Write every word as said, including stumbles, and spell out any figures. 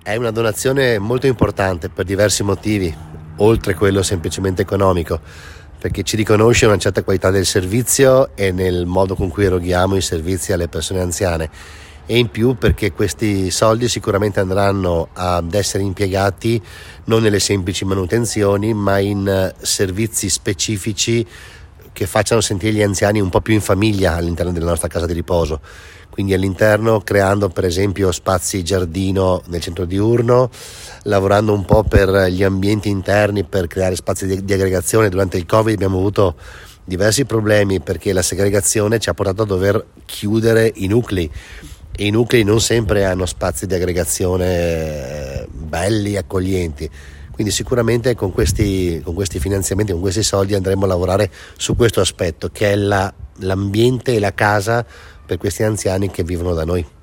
È una donazione molto importante per diversi motivi, oltre quello semplicemente economico, perché ci riconosce una certa qualità del servizio e nel modo con cui eroghiamo i servizi alle persone anziane, e in più perché questi soldi sicuramente andranno ad essere impiegati non nelle semplici manutenzioni, ma in servizi specifici che facciano sentire gli anziani un po' più in famiglia all'interno della nostra casa di riposo. Quindi all'interno, creando per esempio spazi giardino nel centro diurno, lavorando un po' per gli ambienti interni, per creare spazi di, di aggregazione. Durante il Covid abbiamo avuto diversi problemi perché la segregazione ci ha portato a dover chiudere i nuclei, e i nuclei non sempre hanno spazi di aggregazione belli, accoglienti. Quindi sicuramente con questi, con questi finanziamenti, con questi soldi andremo a lavorare su questo aspetto, che è la, l'ambiente e la casa per questi anziani che vivono da noi.